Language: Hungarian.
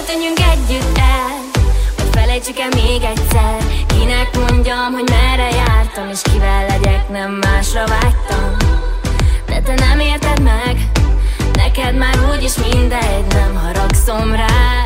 tűnjünk együtt el, vagy felejtsük el még egyszer. Kinek mondjam, hogy merre jártam, és kivel legyek, nem másra vágytam. De te nem érted meg, neked már úgyis mindegy, nem haragszom rád.